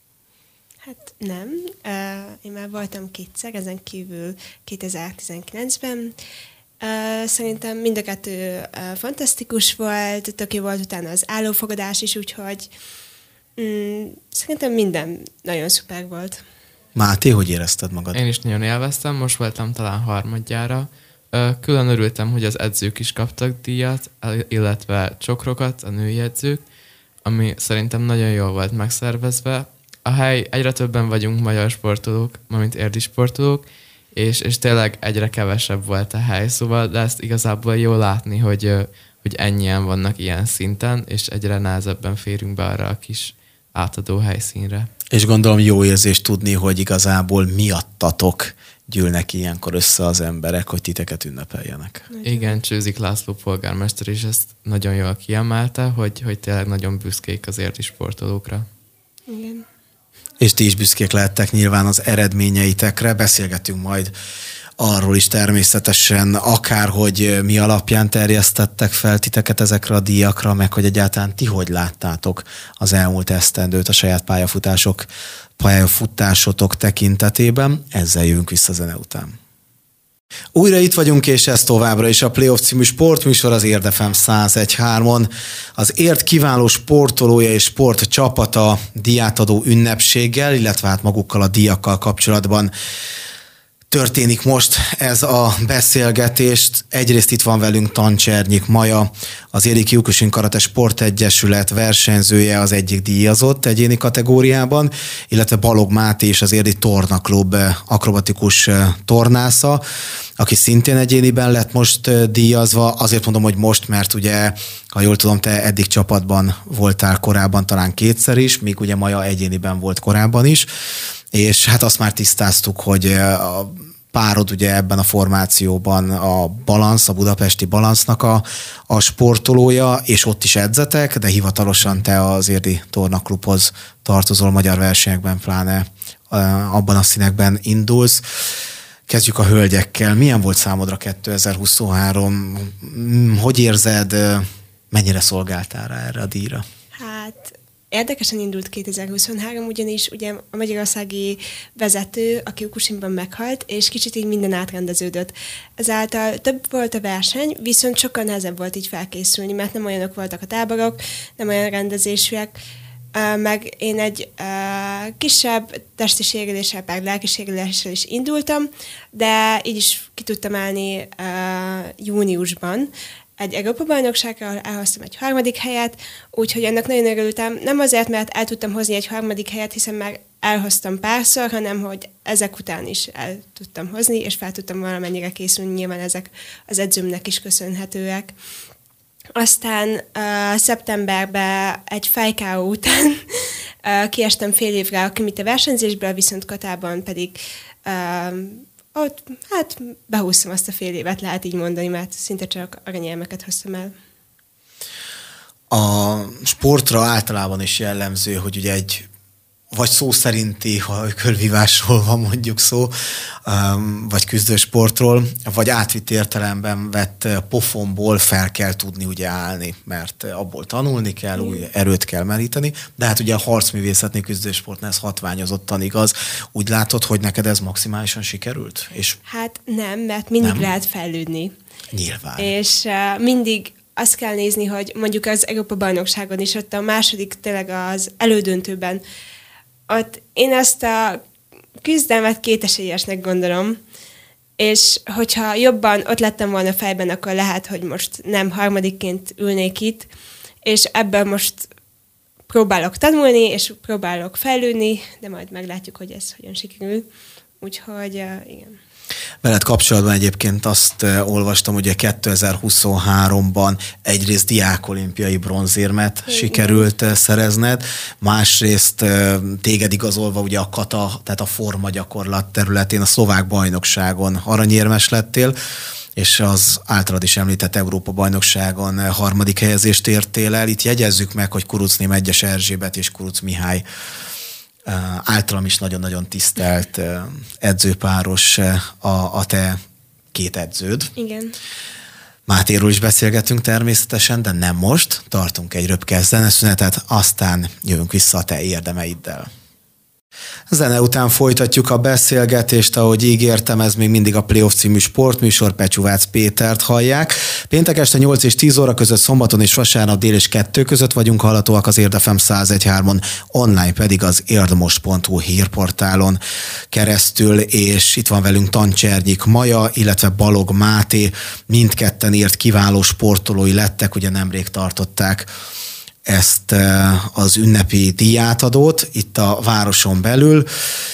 Hát nem. Én már voltam kétszer, ezen kívül kétezer-tizenkilencben. Szerintem mind a kettő fantasztikus volt, tök jó volt utána az állófogadás is, úgyhogy mm, szerintem minden nagyon szuper volt. Máté, hogy érezted magad? Én is nagyon élveztem, most voltam talán harmadjára. Külön örültem, hogy az edzők is kaptak díjat, illetve csokrokat, a női edzők, ami szerintem nagyon jól volt megszervezve. A hely, egyre többen vagyunk magyar sportolók, mármint érdi sportolók, és, és tényleg egyre kevesebb volt a hely, szóval de ezt igazából jó látni, hogy, hogy ennyien vannak ilyen szinten, és egyre nehezebben férünk be arra a kis átadó helyszínre. És gondolom jó érzés tudni, hogy igazából miattatok gyűlnek ilyenkor össze az emberek, hogy titeket ünnepeljenek. Igen, Csőzik László polgármester is ezt nagyon jól kiemelte, hogy, hogy tényleg nagyon büszkék az érdi sportolókra. Igen. És ti is büszkék lehettek nyilván az eredményeitekre. Beszélgetünk majd arról is természetesen, akár hogy mi alapján terjesztettek fel titeket ezekre a díjakra, meg hogy egyáltalán ti hogy láttátok az elmúlt esztendőt a saját pályafutások, pályafutásotok tekintetében. Ezzel jövünk vissza zene után. Újra itt vagyunk, és ez továbbra is a Playoff című sportműsor az Érd ef em száz egy pont három-on. Az Érd kiváló sportolója és sportcsapata díjátadó ünnepséggel, illetve hát magukkal a díjakkal kapcsolatban történik most ez a beszélgetést. Egyrészt itt van velünk Tancsernyi Maja, az Érdi Kyokushin Karate Sportegyesület versenyzője, az egyik díjazott egyéni kategóriában, illetve Balog Máté is, az Érdi Tornaklub akrobatikus tornásza, aki szintén egyéniben lett most díjazva. Azért mondom, hogy most, mert ugye, ha jól tudom, te eddig csapatban voltál korábban talán kétszer is, míg ugye Maja egyéniben volt korábban is, és hát azt már tisztáztuk, hogy a párod ugye ebben a formációban a Balansz, a budapesti Balansznak a, a sportolója, és ott is edzetek, de hivatalosan te az Érdi Tornaklubhoz tartozol, magyar versenyekben pláne abban a színekben indulsz. Kezdjük a hölgyekkel. Milyen volt számodra kétezer-huszonhárom? Hogy érzed, mennyire szolgáltál rá erre a díjra? Hát érdekesen indult kétezer-huszonhárom, ugyanis ugye a magyarországi vezető a Kyokushinban meghalt, és kicsit így minden átrendeződött. Ezáltal több volt a verseny, viszont sokkal nehezebb volt így felkészülni, mert nem olyanok voltak a táborok, nem olyan rendezésűek, meg én egy uh, kisebb testi sérüléssel, pár lelki sérüléssel is indultam, de így is ki tudtam állni uh, júniusban. Egy Európa-bajnokságra elhoztam egy harmadik helyet, úgyhogy ennek nagyon örültem. Nem azért, mert el tudtam hozni egy harmadik helyet, hiszen már elhoztam párszor, hanem hogy ezek után is el tudtam hozni, és fel tudtam valamennyire készülni, nyilván ezek az edzőmnek is köszönhetőek. Aztán uh, szeptemberben egy fejkáó után uh, kiestem fél évre a kimite versenyzésből, viszont Katában pedig uh, ott, hát behúztam azt a fél évet, lehet így mondani, mert szinte csak aranyérmeket hoztam el. A sportra általában is jellemző, hogy ugye egy vagy szó szerinti, ha körvívásról van mondjuk szó, vagy küzdősportról, vagy átvitt értelemben vett pofonból fel kell tudni ugye állni, mert abból tanulni kell, mm. új erőt kell meríteni, de hát ugye a harcművészetnél, küzdősportnál ez hatványozottan igaz. Úgy látod, hogy neked ez maximálisan sikerült? És hát nem, mert mindig nem? lehet fejlődni. Nyilván. És uh, mindig azt kell nézni, hogy mondjuk az Európa-bajnokságon is, ott a második, tényleg az elődöntőben, ott én ezt a küzdelmet kétesélyesnek gondolom, és hogyha jobban ott lettem volna fejben, akkor lehet, hogy most nem harmadikként ülnék itt, és ebből most próbálok tanulni, és próbálok fejlődni, de majd meglátjuk, hogy ez hogyan sikerül. Úgyhogy igen. Veled kapcsolatban egyébként azt olvastam, hogy kétezer-huszonháromban egyrészt diákolimpiai bronzérmet igen. sikerült szerezned, másrészt téged igazolva ugye a kata, tehát a forma gyakorlat területén a szlovák bajnokságon aranyérmes lettél, és az általad is említett Európa-bajnokságon harmadik helyezést értél el. Itt jegyezzük meg, hogy Kuruczné Medgyes Erzsébet és Kuruc Mihály Uh, általam is nagyon-nagyon tisztelt uh, edzőpáros uh, a, a te két edződ. Igen. Mátéról is beszélgetünk természetesen, de nem most. Tartunk egy röpke zeneszünetet, aztán jövünk vissza a te érdemeiddel. Zene után folytatjuk a beszélgetést, ahogy ígértem, ez még mindig a Playoff című sportműsor, Pecsúvác Pétert hallják. Péntek este nyolc és tíz óra között, szombaton és vasárnap dél és kettő között vagyunk hallhatóak az Érd ef em száz egy pont három-on, online pedig az érdmost pont hu hírportálon keresztül, és itt van velünk Tancsernyi Maja, illetve Balog Máté, mindketten Érd kiváló sportolói lettek, ugye nemrég tartották ezt az ünnepi díjátadót itt a városon belül.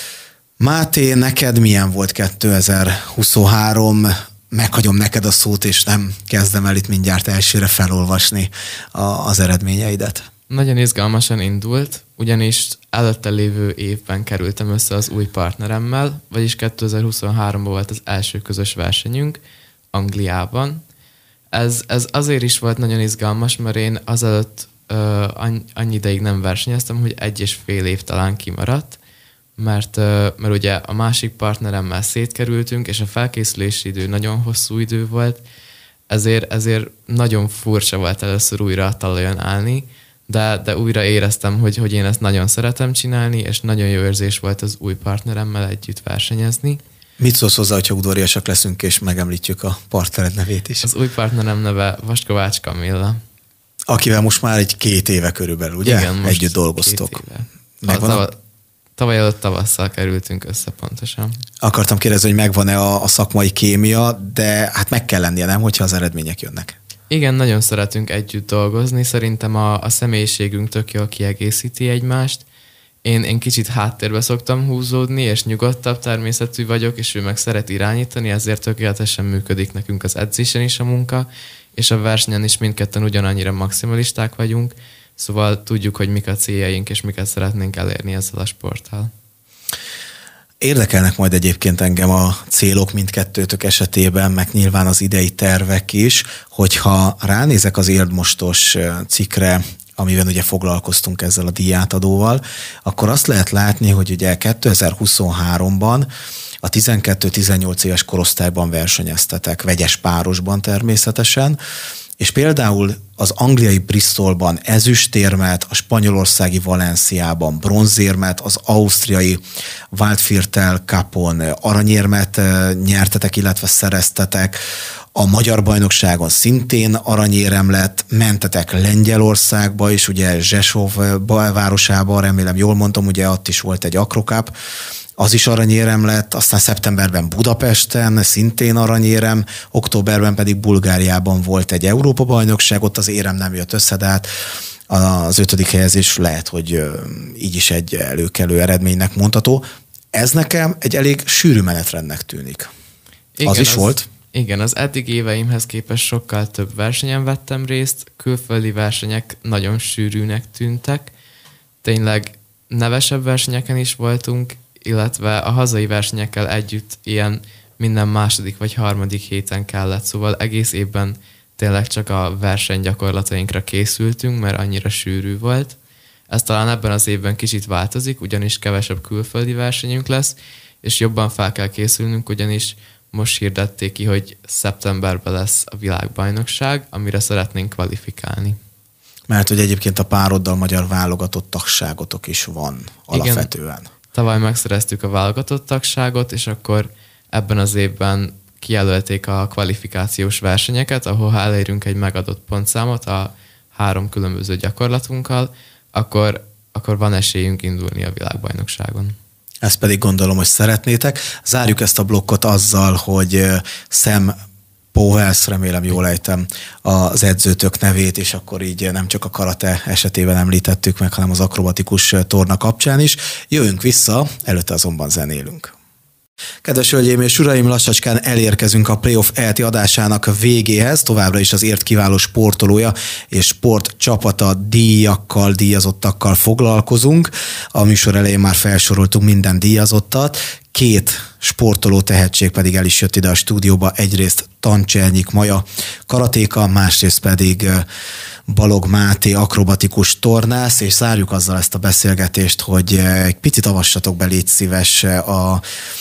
Máté, neked milyen volt kétezer-huszonhárom? Meghagyom neked a szót, és nem kezdem el itt mindjárt elsőre felolvasni a, az eredményeidet. Nagyon izgalmasan indult, ugyanis előtte lévő évben kerültem össze az új partneremmel, vagyis kétezer-huszonháromban volt az első közös versenyünk Angliában. Ez, ez azért is volt nagyon izgalmas, mert én azelőtt Uh, annyi ideig nem versenyeztem, hogy egy és fél év talán kimaradt, mert, uh, mert ugye a másik partneremmel szétkerültünk, és a felkészülési idő nagyon hosszú idő volt, ezért, ezért nagyon furcsa volt először újra a talajon állni, de, de újra éreztem, hogy, hogy én ezt nagyon szeretem csinálni, és nagyon jó érzés volt az új partneremmel együtt versenyezni. Mit szólsz hozzá, hogyha udvariasak leszünk, és megemlítjük a partnered nevét is? Az új partnerem neve Vaskovács Kamilla. Akivel most már egy két éve körülbelül, ugye? Igen, most együtt dolgoztok. Megvan a... Tavaly előtt tavasszal kerültünk össze pontosan. Akartam kérdezni, hogy megvan-e a, a szakmai kémia, de hát meg kell lennie, nem, hogyha az eredmények jönnek. Igen, nagyon szeretünk együtt dolgozni. Szerintem a, a személyiségünk tök jól kiegészíti egymást. Én, én kicsit háttérbe szoktam húzódni, és nyugodtabb természetű vagyok, és ő meg szeret irányítani, ezért tökéletesen működik nekünk az edzésen is a munka, és a versenyen is mindketten ugyanannyira maximalisták vagyunk, szóval tudjuk, hogy mik a céljaink, és miket szeretnénk elérni ezzel a sporttal. Érdekelnek majd egyébként engem a célok mindkettőtök esetében, meg nyilván az idei tervek is, hogyha ránézek az Érdmostos cikkre, amiben ugye foglalkoztunk ezzel a díjátadóval, akkor azt lehet látni, hogy ugye kétezer-huszonháromban a tizenkettő-tizennyolc éves korosztályban versenyeztetek, vegyes párosban természetesen, és például az angliai Bristolban ezüstérmet, a spanyolországi Valenciában bronzérmet, az ausztriai Waldviertel Cupon aranyérmet nyertetek, illetve szereztetek, a magyar bajnokságon szintén aranyérem lett, mentetek Lengyelországba is, ugye Zsesov városában, remélem jól mondtam, ugye ott is volt egy Akrocup, az is aranyérem lett, aztán szeptemberben Budapesten szintén aranyérem, októberben pedig Bulgáriában volt egy Európa-bajnokság, ott az érem nem jött össze, de hát az ötödik helyezés lehet, hogy így is egy előkelő eredménynek mondható. Ez nekem egy elég sűrű menetrendnek tűnik. Igen, az is az, volt? Igen, az eddig éveimhez képest sokkal több versenyen vettem részt, külföldi versenyek nagyon sűrűnek tűntek, tényleg nevesebb versenyeken is voltunk, illetve a hazai versenyekkel együtt ilyen minden második vagy harmadik héten kellett, szóval egész évben tényleg csak a versenygyakorlatainkra készültünk, mert annyira sűrű volt. Ez talán ebben az évben kicsit változik, ugyanis kevesebb külföldi versenyünk lesz, és jobban fel kell készülnünk, ugyanis most hirdették ki, hogy szeptemberben lesz a világbajnokság, amire szeretnénk kvalifikálni. Mert hogy egyébként a pároddal magyar válogatott tagságotok is van alapvetően. Igen. Tavaly megszereztük a válogatott tagságot, és akkor ebben az évben kijelölték a kvalifikációs versenyeket, ahol ha elérünk egy megadott pontszámot a három különböző gyakorlatunkkal, akkor, akkor van esélyünk indulni a világbajnokságon. Ezt pedig gondolom, hogy szeretnétek. Zárjuk ezt a blokkot azzal, hogy Sam Powers, remélem jól ejtem az edzőtök nevét, és akkor így nem csak a karate esetében említettük meg, hanem az akrobatikus torna kapcsán is. Jövünk vissza, előtte azonban zenélünk. Kedves hölgyeim és uraim, lassacskán elérkezünk a Playoff E L T adásának végéhez, továbbra is az ért kiváló sportolója és sportcsapata díjakkal, díjazottakkal foglalkozunk. A műsor elején már felsoroltunk minden díjazottat, két sportoló tehetség pedig el is jött ide a stúdióba, egyrészt Tancsernyik Maja karatéka, másrészt pedig Balog Máté akrobatikus tornász, és zárjuk azzal ezt a beszélgetést, hogy egy picit avassatok be, légy szíves, a,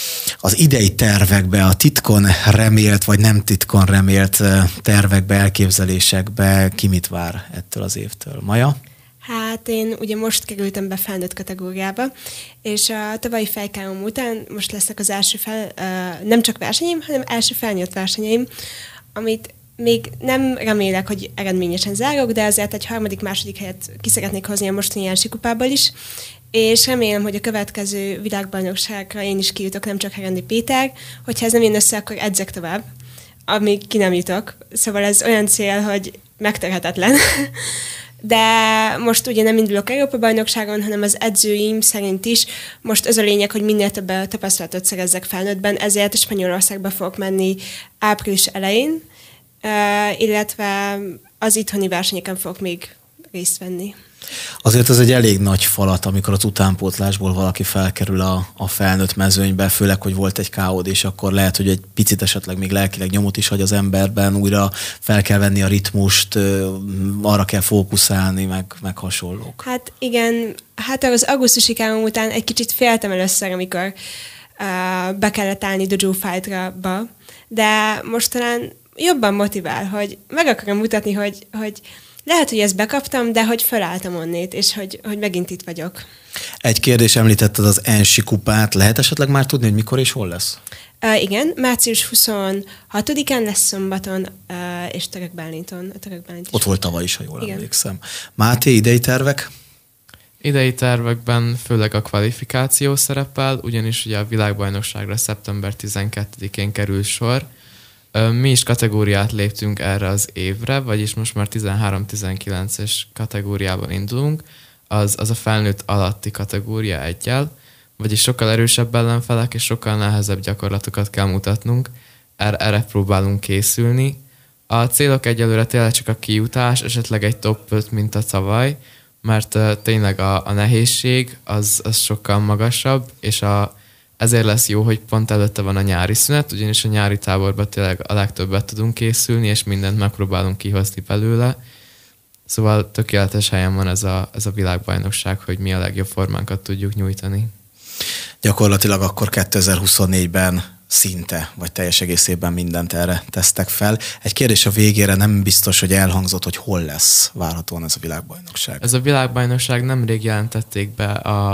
az idei tervekbe, a titkon remélt, vagy nem titkon remélt tervekbe, elképzelésekbe, ki mit vár ettől az évtől? Maja? Hát én ugye most kerültem be felnőtt kategóriába, és a tavalyi fejkálom után most lesznek az első fel, nem csak versenyeim, hanem első felnőtt versenyeim, amit még nem remélek, hogy eredményesen zárok, de azért egy harmadik-második helyet ki szeretnék hozni a mostani Jánosi kupából is, és remélem, hogy a következő világbajnokságra én is kijutok, nem csak Herendi Péter, hogyha ez nem jön össze, akkor edzek tovább, amíg ki nem jutok. Szóval ez olyan cél, hogy megtörhetetlen. De most ugye nem indulok Európa-bajnokságon, hanem az edzőim szerint is most az a lényeg, hogy minél több tapasztalatot szerezzek felnőttben, ezért a Spanyolországba fogok menni április elején, illetve az itthoni versenyeken fogok még részt venni. Azért ez egy elég nagy falat, amikor az utánpótlásból valaki felkerül a, a felnőtt mezőnybe, főleg, hogy volt egy ká ód, és akkor lehet, hogy egy picit esetleg még lelkileg nyomot is hagy az emberben, újra fel kell venni a ritmust, arra kell fókuszálni, meg, meg hasonlók. Hát igen, hát az augusztusi ká ó után egy kicsit féltem először, amikor uh, be kellett állni Dojo Fight-ba, de most talán jobban motivál, hogy meg akarom mutatni, hogy, hogy lehet, hogy ezt bekaptam, de hogy felálltam onnét, és hogy, hogy megint itt vagyok. Egy kérdés, említetted az Ensi kupát. Lehet esetleg már tudni, hogy mikor és hol lesz? Uh, igen, március huszonhatodikán lesz szombaton, uh, és Törökbálinton. A Törökbálint Ott volt tavaly is, ha jól igen. emlékszem. Máté, idei tervek? Idei tervekben főleg a kvalifikáció szerepel, ugyanis ugye a világbajnokságra szeptember tizenkettedikén kerül sor. Mi is kategóriát léptünk erre az évre, vagyis most már tizenhárom-tizenkilences kategóriában indulunk, az, az a felnőtt alatti kategória egyel, vagyis sokkal erősebb ellenfelek és sokkal nehezebb gyakorlatokat kell mutatnunk, erre, erre próbálunk készülni. A célok egyelőre tényleg csak a kijutás, esetleg egy top öt, mint a tavaly, mert uh, tényleg a, a nehézség az, az sokkal magasabb, és a, ezért lesz jó, hogy pont előtte van a nyári szünet, ugyanis a nyári táborban tényleg a legtöbbet tudunk készülni, és mindent megpróbálunk kihozni belőle. Szóval tökéletes helyen van ez a, ez a világbajnokság, hogy mi a legjobb formánkat tudjuk nyújtani. Gyakorlatilag akkor kétezer-huszonnégyben szinte, vagy teljes egészében mindent erre tesztek fel. Egy kérdés a végére, nem biztos, hogy elhangzott, hogy hol lesz várhatóan ez a világbajnokság. Ez a világbajnokság nemrég jelentették be a,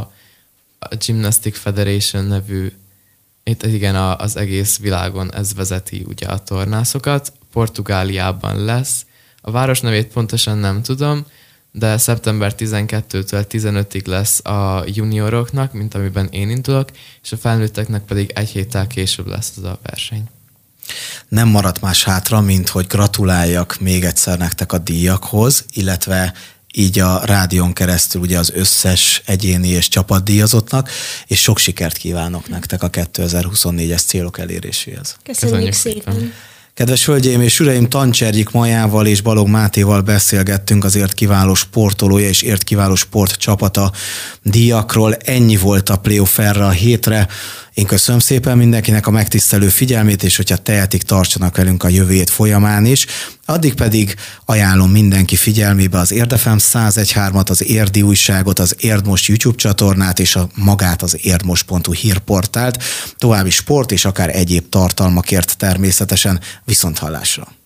a Gymnastic Federation nevű, itt igen, a, az egész világon ez vezeti ugye a tornászokat. Portugáliában lesz. A város nevét pontosan nem tudom, de szeptember tizenkettőtől tizenötig lesz a junioroknak, mint amiben én indulok, és a felnőtteknek pedig egy héttel később lesz az a verseny. Nem maradt más hátra, mint hogy gratuláljak még egyszer nektek a díjakhoz, illetve így a rádión keresztül ugye az összes egyéni és csapatdíjazottnak, és sok sikert kívánok nektek a kétezer-huszonnégyes célok eléréséhez. Köszönjük, Köszönjük szépen! szépen. Kedves hölgyeim és uraim, Tancsergyik Majával és Balog Mátéval beszélgettünk az ért kiváló sportolója és ért kiváló sportcsapata díjakról. Ennyi volt a playoff erre a hétre. Én köszönöm szépen mindenkinek a megtisztelő figyelmét, és hogyha tehetik, tartsanak velünk a jövő hét folyamán is. Addig pedig ajánlom mindenki figyelmébe az Érd ef em száz egy pont három-at, az Érdi Újságot, az Érdmost YouTube csatornát és a magát az érdmost pont hu hírportált. További sport és akár egyéb tartalmakért természetesen viszonthallásra.